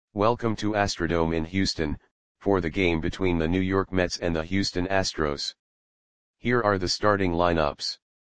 Welcome to Astrodome in Houston, for the game between the New York Mets and the Houston Astros. Here are the starting lineups.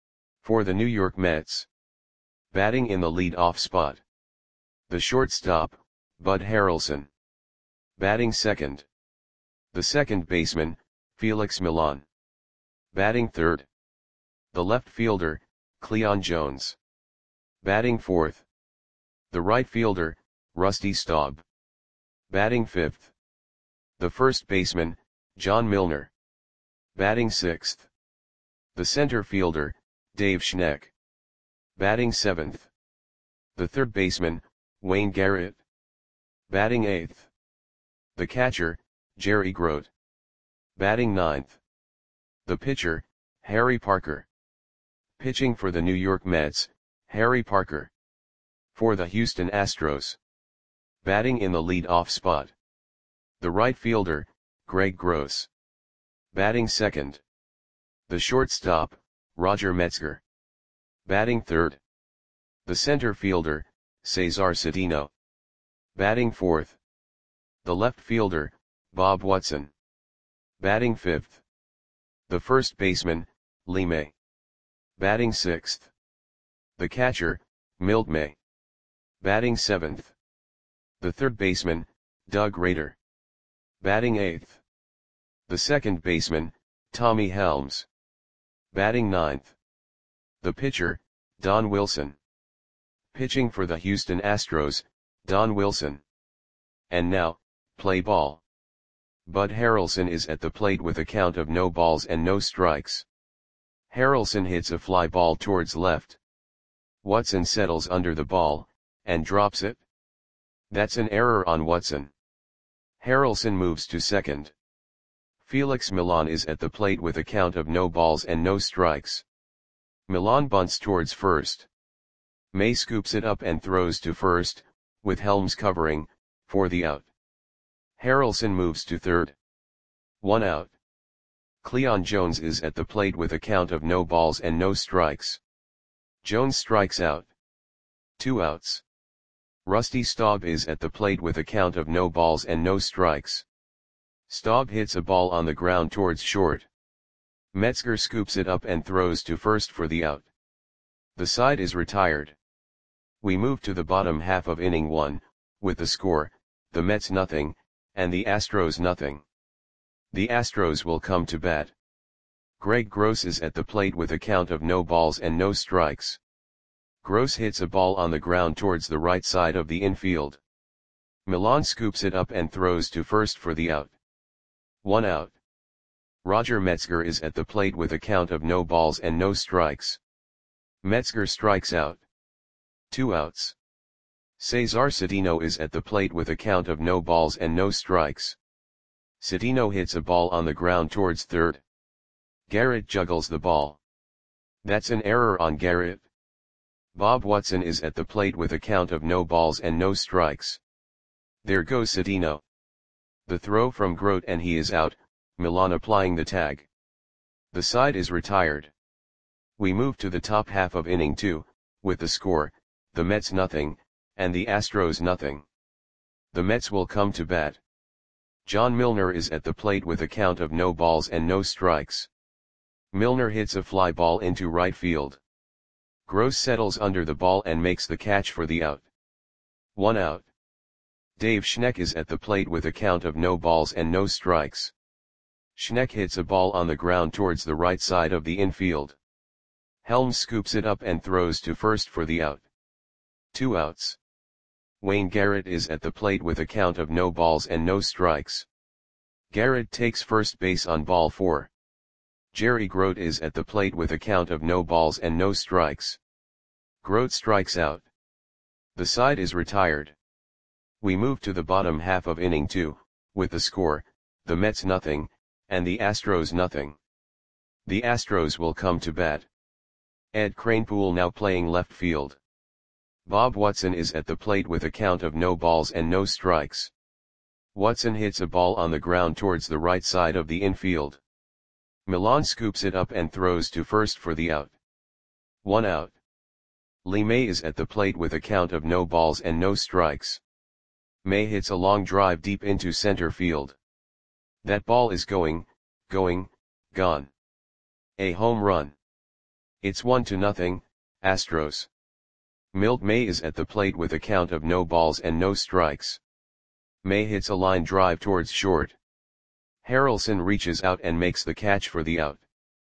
For the New York Mets. Batting in the lead-off spot. The shortstop, Bud Harrelson. Batting second. The second baseman, Felix Millan. Batting third. The left fielder, Cleon Jones. Batting fourth. The right fielder, Rusty Staub. Batting fifth. The first baseman, John Milner. Batting sixth. The center fielder, Dave Schneck. Batting seventh. The third baseman, Wayne Garrett. Batting eighth. The catcher, Jerry Grote. Batting ninth. The pitcher, Harry Parker. Pitching for the New York Mets, Harry Parker. For the Houston Astros. Batting in the lead-off spot. The right fielder, Greg Gross. Batting second. The shortstop, Roger Metzger. Batting third. The center fielder, Cesar Cedeno. Batting fourth. The left fielder, Bob Watson. Batting fifth. The first baseman, Lee May. Batting sixth. The catcher, Milt May. Batting seventh. The third baseman, Doug Rader. Batting eighth. The second baseman, Tommy Helms. Batting ninth. The pitcher, Don Wilson. Pitching for the Houston Astros, Don Wilson. And now, play ball. Bud Harrelson is at the plate with a count of no balls and no strikes. Harrelson hits a fly ball towards left. Watson settles under the ball, and drops it. That's an error on Watson. Harrelson moves to second. Felix Millan is at the plate with a count of no balls and no strikes. Millan bunts towards first. May scoops it up and throws to first, with Helms covering, for the out. Harrelson moves to third. 1 out. Cleon Jones is at the plate with a count of no balls and no strikes. Jones strikes out. 2 outs. Rusty Staub is at the plate with a count of no balls and no strikes. Staub hits a ball on the ground towards short. Metzger scoops it up and throws to first for the out. The side is retired. We move to the bottom half of inning 1, with the score, the Mets nothing, and the Astros nothing. The Astros will come to bat. Greg Gross is at the plate with a count of no balls and no strikes. Gross hits a ball on the ground towards the right side of the infield. Millan scoops it up and throws to first for the out. 1 out. Roger Metzger is at the plate with a count of no balls and no strikes. Metzger strikes out. 2 outs. Cesar Cedeno is at the plate with a count of no balls and no strikes. Cedeno hits a ball on the ground towards third. Garrett juggles the ball. That's an error on Garrett. Bob Watson is at the plate with a count of no balls and no strikes. There goes Cedeno. The throw from Grote and he is out, Millan applying the tag. The side is retired. We move to the top half of inning 2, with the score, the Mets nothing, and the Astros nothing. The Mets will come to bat. John Milner is at the plate with a count of no balls and no strikes. Milner hits a fly ball into right field. Gross settles under the ball and makes the catch for the out. 1 out. Dave Schneck is at the plate with a count of no balls and no strikes. Schneck hits a ball on the ground towards the right side of the infield. Helms scoops it up and throws to first for the out. 2 outs. Wayne Garrett is at the plate with a count of no balls and no strikes. Garrett takes first base on ball 4. Jerry Grote is at the plate with a count of no balls and no strikes. Grote strikes out. The side is retired. We move to the bottom half of inning 2, with the score, the Mets nothing, and the Astros nothing. The Astros will come to bat. Ed Kranepool now playing left field. Bob Watson is at the plate with a count of no balls and no strikes. Watson hits a ball on the ground towards the right side of the infield. Millan scoops it up and throws to first for the out. 1 out. Lee May is at the plate with a count of no balls and no strikes. May hits a long drive deep into center field. That ball is going, gone. A home run. It's 1-0, Astros. Milt May is at the plate with a count of no balls and no strikes. May hits a line drive towards short. Harrelson reaches out and makes the catch for the out.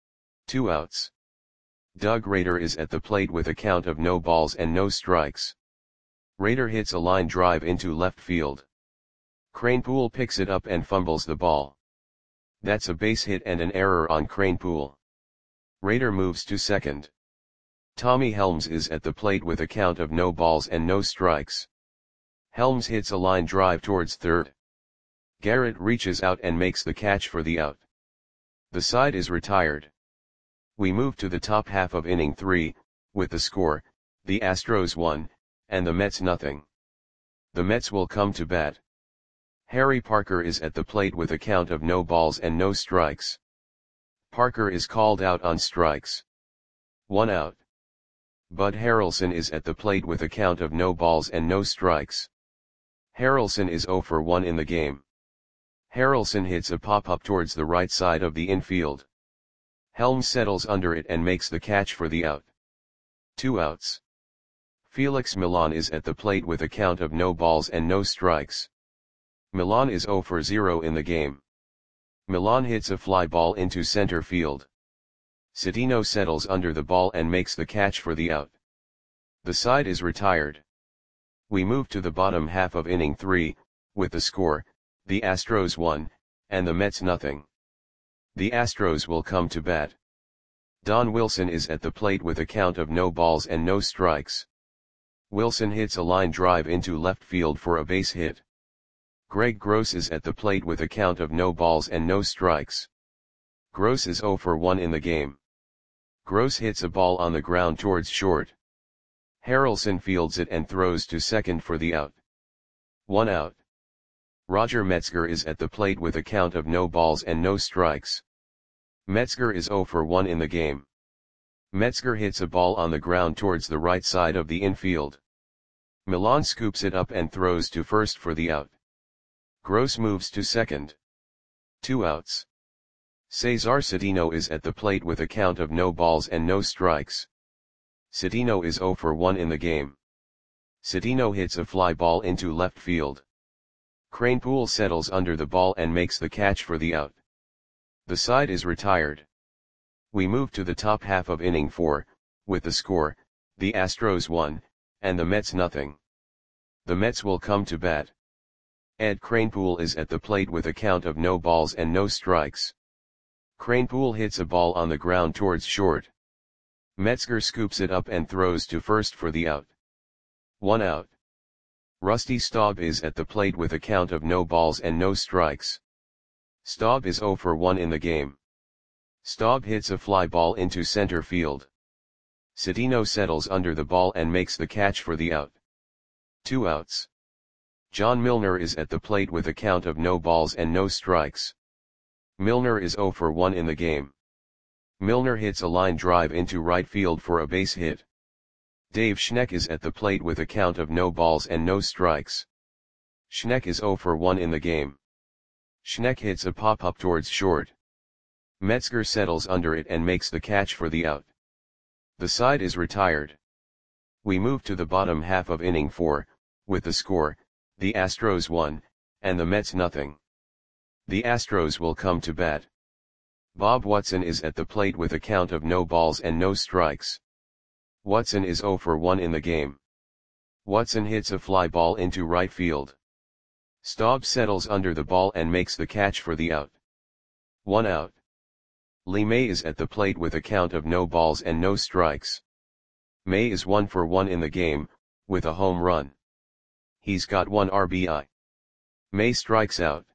2 outs. Doug Rader is at the plate with a count of no balls and no strikes. Rader hits a line drive into left field. Kranepool picks it up and fumbles the ball. That's a base hit and an error on Kranepool. Rader moves to second. Tommy Helms is at the plate with a count of no balls and no strikes. Helms hits a line drive towards third. Garrett reaches out and makes the catch for the out. The side is retired. We move to the top half of inning 3, with the score, the Astros 1, and the Mets nothing. The Mets will come to bat. Harry Parker is at the plate with a count of no balls and no strikes. Parker is called out on strikes. 1 out. Bud Harrelson is at the plate with a count of no balls and no strikes. Harrelson is 0 for 1 in the game. Harrelson hits a pop-up towards the right side of the infield. Helms settles under it and makes the catch for the out. 2 outs. Felix Millan is at the plate with a count of no balls and no strikes. Millan is 0 for 0 in the game. Millan hits a fly ball into center field. Sedino settles under the ball and makes the catch for the out. The side is retired. We move to the bottom half of inning 3, with the score, the Astros 1, and the Mets nothing. The Astros will come to bat. Don Wilson is at the plate with a count of no balls and no strikes. Wilson hits a line drive into left field for a base hit. Greg Gross is at the plate with a count of no balls and no strikes. Gross is 0 for 1 in the game. Gross hits a ball on the ground towards short. Harrelson fields it and throws to second for the out. 1 out. Roger Metzger is at the plate with a count of no balls and no strikes. Metzger is 0 for 1 in the game. Metzger hits a ball on the ground towards the right side of the infield. Millan scoops it up and throws to first for the out. Gross moves to second. 2 outs. Cesar Sedino is at the plate with a count of no balls and no strikes. Sedino is 0 for 1 in the game. Sedino hits a fly ball into left field. Kranepool settles under the ball and makes the catch for the out. The side is retired. We move to the top half of inning 4, with the score, the Astros 1, and the Mets nothing. The Mets will come to bat. Ed Kranepool is at the plate with a count of no balls and no strikes. Kranepool hits a ball on the ground towards short. Metzger scoops it up and throws to first for the out. 1 out. Rusty Staub is at the plate with a count of no balls and no strikes. Staub is 0 for 1 in the game. Staub hits a fly ball into center field. Sedino settles under the ball and makes the catch for the out. 2 outs. John Milner is at the plate with a count of no balls and no strikes. Milner is 0 for 1 in the game. Milner hits a line drive into right field for a base hit. Dave Schneck is at the plate with a count of no balls and no strikes. Schneck is 0 for 1 in the game. Schneck hits a pop-up towards short. Metzger settles under it and makes the catch for the out. The side is retired. We move to the bottom half of inning 4, with the score, the Astros 1, and the Mets nothing. The Astros will come to bat. Bob Watson is at the plate with a count of no balls and no strikes. Watson is 0 for 1 in the game. Watson hits a fly ball into right field. Staub settles under the ball and makes the catch for the out. 1 out. Lee May is at the plate with a count of no balls and no strikes. May is 1 for 1 in the game, with a home run. He's got 1 RBI. May strikes out.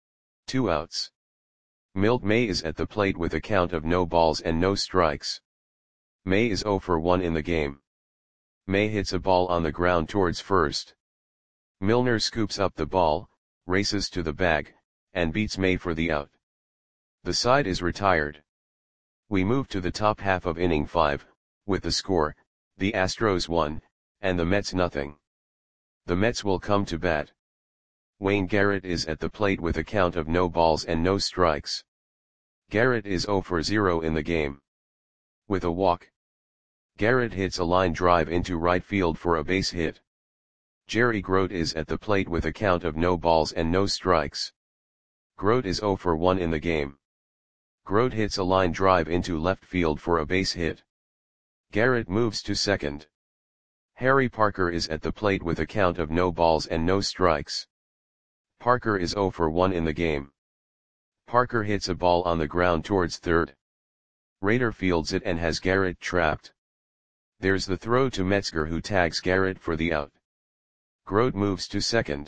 2 outs. Milt May is at the plate with a count of no balls and no strikes. May is 0 for 1 in the game. May hits a ball on the ground towards first. Milner scoops up the ball, races to the bag, and beats May for the out. The side is retired. We move to the top half of inning 5, with the score, the Astros 1, and the Mets nothing. The Mets will come to bat. Wayne Garrett is at the plate with a count of no balls and no strikes. Garrett is 0 for 0 in the game. With a walk, Garrett hits a line drive into right field for a base hit. Jerry Grote is at the plate with a count of no balls and no strikes. Grote is 0 for 1 in the game. Grote hits a line drive into left field for a base hit. Garrett moves to second. Harry Parker is at the plate with a count of no balls and no strikes. Parker is 0 for 1 in the game. Parker hits a ball on the ground towards third. Rader fields it and has Garrett trapped. There's the throw to Metzger, who tags Garrett for the out. Grote moves to second.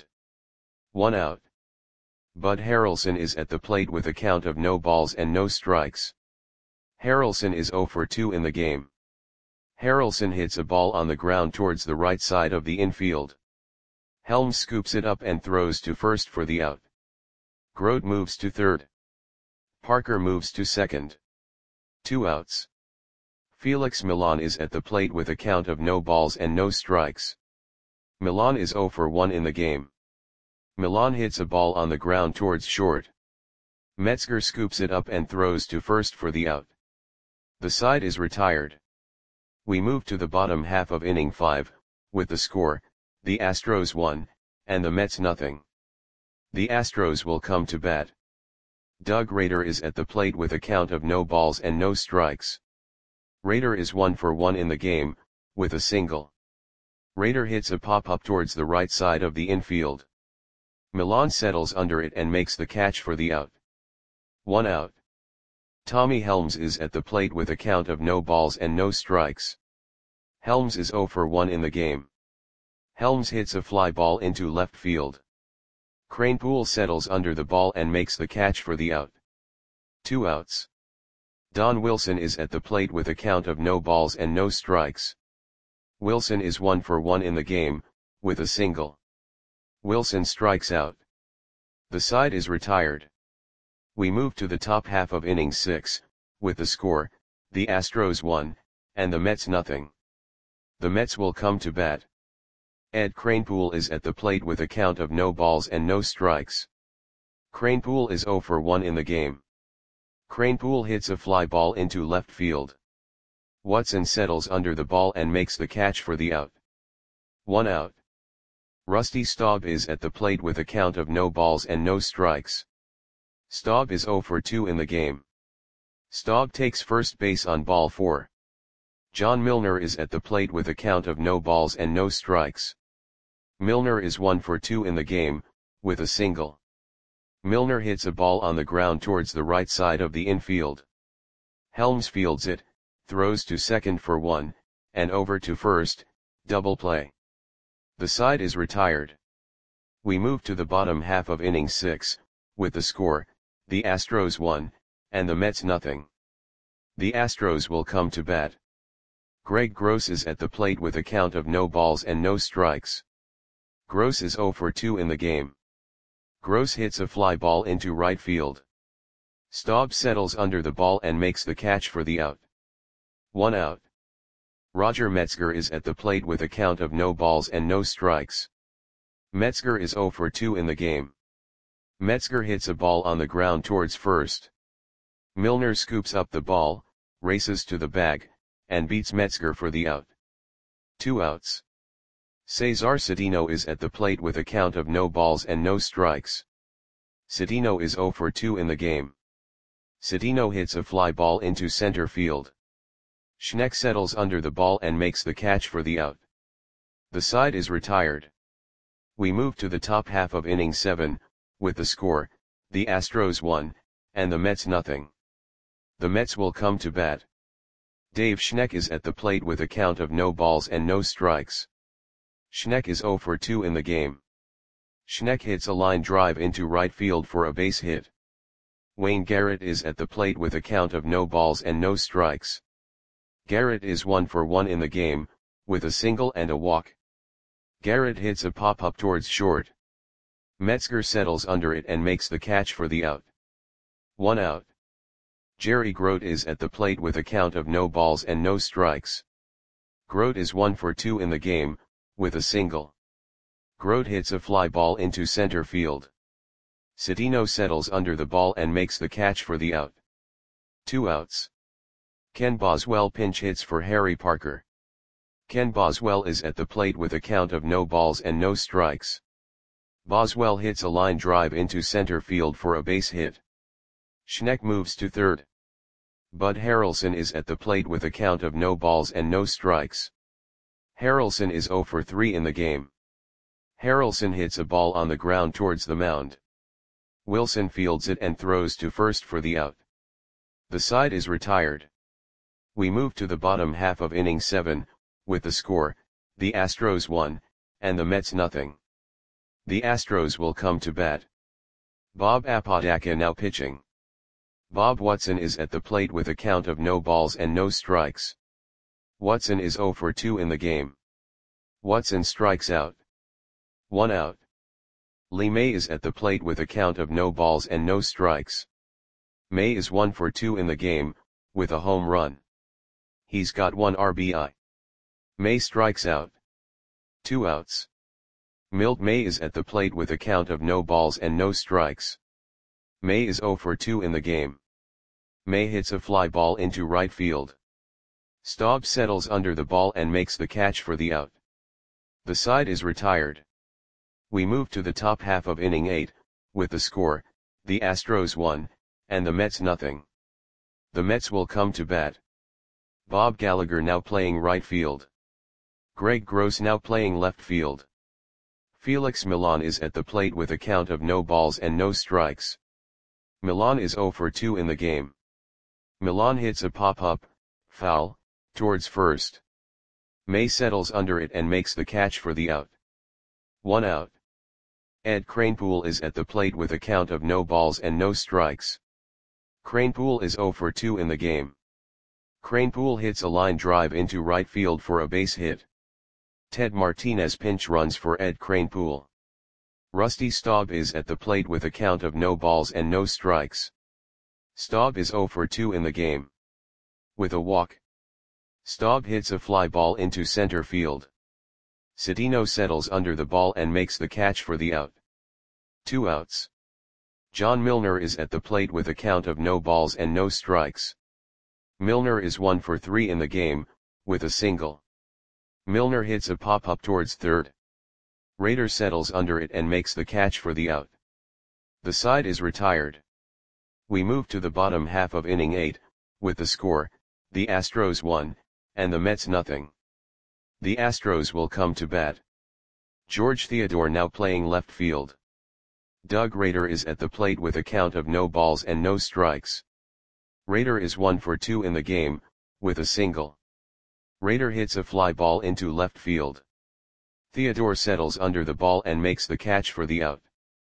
1 out. Bud Harrelson is at the plate with a count of no balls and no strikes. Harrelson is 0 for 2 in the game. Harrelson hits a ball on the ground towards the right side of the infield. Helms scoops it up and throws to first for the out. Grote moves to third. Parker moves to second. 2 outs. Felix Millan is at the plate with a count of no balls and no strikes. Millan is 0 for 1 in the game. Millan hits a ball on the ground towards short. Metzger scoops it up and throws to first for the out. The side is retired. We move to the bottom half of inning 5, with the score, the Astros 1, and the Mets nothing. The Astros will come to bat. Doug Rader is at the plate with a count of no balls and no strikes. Rader is 1 for 1 in the game, with a single. Rader hits a pop-up towards the right side of the infield. Millan settles under it and makes the catch for the out. 1 out. Tommy Helms is at the plate with a count of no balls and no strikes. Helms is 0 for 1 in the game. Helms hits a fly ball into left field. Kranepool settles under the ball and makes the catch for the out. 2 outs. Don Wilson is at the plate with a count of no balls and no strikes. Wilson is 1 for 1 in the game, with a single. Wilson strikes out. The side is retired. We move to the top half of inning 6, with the score, the Astros 1, and the Mets nothing. The Mets will come to bat. Ed Kranepool is at the plate with a count of no balls and no strikes. Kranepool is 0 for 1 in the game. Kranepool hits a fly ball into left field. Watson settles under the ball and makes the catch for the out. 1 out. Rusty Staub is at the plate with a count of no balls and no strikes. Staub is 0 for 2 in the game. Staub takes first base on ball 4. John Milner is at the plate with a count of no balls and no strikes. Milner is 1 for 2 in the game, with a single. Milner hits a ball on the ground towards the right side of the infield. Helms fields it, throws to second for 1, and over to first, double play. The side is retired. We move to the bottom half of inning 6, with the score, the Astros 1, and the Mets nothing. The Astros will come to bat. Greg Gross is at the plate with a count of no balls and no strikes. Gross is 0 for 2 in the game. Gross hits a fly ball into right field. Staub settles under the ball and makes the catch for the out. 1 out. Roger Metzger is at the plate with a count of no balls and no strikes. Metzger is 0 for 2 in the game. Metzger hits a ball on the ground towards first. Milner scoops up the ball, races to the bag, and beats Metzger for the out. 2 outs. Cesar Cedeno is at the plate with a count of no balls and no strikes. Cedeno is 0 for 2 in the game. Cedeno hits a fly ball into center field. Schneck settles under the ball and makes the catch for the out. The side is retired. We move to the top half of inning 7, with the score, the Astros 1, and the Mets nothing. The Mets will come to bat. Dave Schneck is at the plate with a count of no balls and no strikes. Schneck is 0 for 2 in the game. Schneck hits a line drive into right field for a base hit. Wayne Garrett is at the plate with a count of no balls and no strikes. Garrett is 1 for 1 in the game, with a single and a walk. Garrett hits a pop-up towards short. Metzger settles under it and makes the catch for the out. 1 out. Jerry Grote is at the plate with a count of no balls and no strikes. Grote is 1 for 2 in the game, with a single. Grote hits a fly ball into center field. Citino settles under the ball and makes the catch for the out. 2 outs. Ken Boswell pinch hits for Harry Parker. Ken Boswell is at the plate with a count of no balls and no strikes. Boswell hits a line drive into center field for a base hit. Schneck moves to third. Bud Harrelson is at the plate with a count of no balls and no strikes. Harrelson is 0 for 3 in the game. Harrelson hits a ball on the ground towards the mound. Wilson fields it and throws to first for the out. The side is retired. We move to the bottom half of inning 7, with the score, the Astros 1, and the Mets nothing. The Astros will come to bat. Bob Apodaca now pitching. Bob Watson is at the plate with a count of no balls and no strikes. Watson is 0 for 2 in the game. Watson strikes out. 1 out. Lee May is at the plate with a count of no balls and no strikes. May is 1 for 2 in the game, with a home run. He's got 1 RBI. May strikes out. 2 outs. Milt May is at the plate with a count of no balls and no strikes. May is 0 for 2 in the game. May hits a fly ball into right field. Staub settles under the ball and makes the catch for the out. The side is retired. We move to the top half of inning 8, with the score, the Astros 1, and the Mets nothing. The Mets will come to bat. Bob Gallagher now playing right field. Greg Gross now playing left field. Felix Millan is at the plate with a count of no balls and no strikes. Millan is 0 for 2 in the game. Millan hits a pop-up, foul, towards first. May settles under it and makes the catch for the out. 1 out. Ed Kranepool is at the plate with a count of no balls and no strikes. Kranepool is 0 for 2 in the game. Kranepool hits a line drive into right field for a base hit. Ted Martinez pinch runs for Ed Kranepool. Rusty Staub is at the plate with a count of no balls and no strikes. Staub is 0 for 2 in the game. With a walk, Staub hits a fly ball into center field. Citino settles under the ball and makes the catch for the out. 2 outs. John Milner is at the plate with a count of no balls and no strikes. Milner is 1 for 3 in the game, with a single. Milner hits a pop-up towards third. Rader settles under it and makes the catch for the out. The side is retired. We move to the bottom half of inning 8, with the score, the Astros 1, and the Mets nothing. The Astros will come to bat. George Theodore now playing left field. Doug Rader is at the plate with a count of no balls and no strikes. Rader is 1 for 2 in the game, with a single. Rader hits a fly ball into left field. Theodore settles under the ball and makes the catch for the out.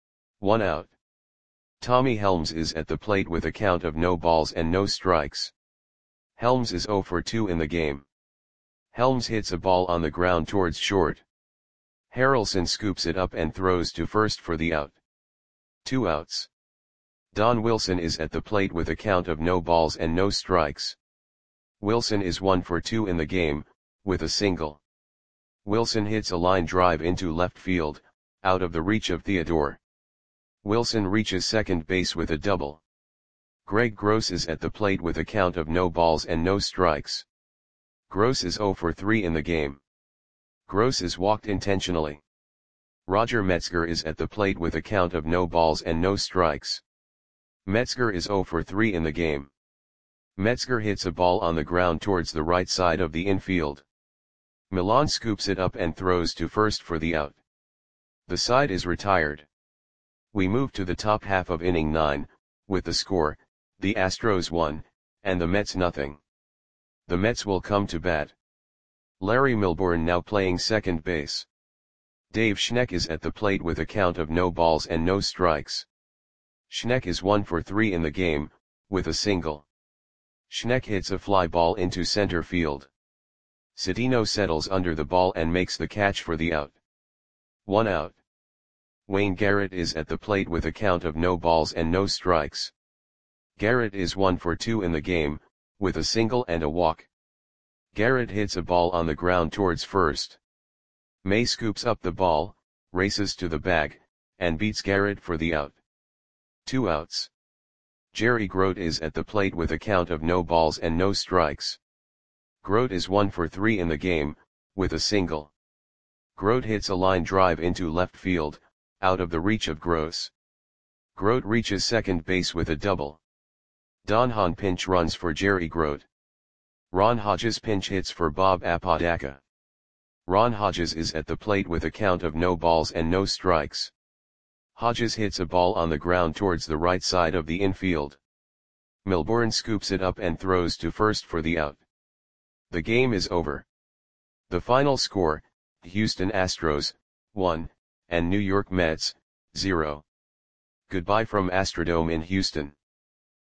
1 out. Tommy Helms is at the plate with a count of no balls and no strikes. Helms is 0 for 2 in the game. Helms hits a ball on the ground towards short. Harrelson scoops it up and throws to first for the out. 2 outs. Don Wilson is at the plate with a count of no balls and no strikes. Wilson is 1 for 2 in the game, with a single. Wilson hits a line drive into left field, out of the reach of Theodore. Wilson reaches second base with a double. Greg Gross is at the plate with a count of no balls and no strikes. Gross is 0 for 3 in the game. Gross is walked intentionally. Roger Metzger is at the plate with a count of no balls and no strikes. Metzger is 0 for 3 in the game. Metzger hits a ball on the ground towards the right side of the infield. Millan scoops it up and throws to first for the out. The side is retired. We move to the top half of inning 9, with the score, the Astros 1, and the Mets nothing. The Mets will come to bat. Larry Milbourne now playing second base. Dave Schneck is at the plate with a count of no balls and no strikes. Schneck is 1 for 3 in the game, with a single. Schneck hits a fly ball into center field. Citino settles under the ball and makes the catch for the out. 1 out. Wayne Garrett is at the plate with a count of no balls and no strikes. Garrett is 1 for 2 in the game, with a single and a walk. Garrett hits a ball on the ground towards first. May scoops up the ball, races to the bag, and beats Garrett for the out. 2 outs. Jerry Grote is at the plate with a count of no balls and no strikes. Grote is 1 for 3 in the game, with a single. Grote hits a line drive into left field, out of the reach of Gross. Grote reaches second base with a double. Don Hahn pinch runs for Jerry Grote. Ron Hodges pinch hits for Bob Apodaca. Ron Hodges is at the plate with a count of no balls and no strikes. Hodges hits a ball on the ground towards the right side of the infield. Milbourne scoops it up and throws to first for the out. The game is over. The final score, Houston Astros, 1, and New York Mets, 0. Goodbye from Astrodome in Houston.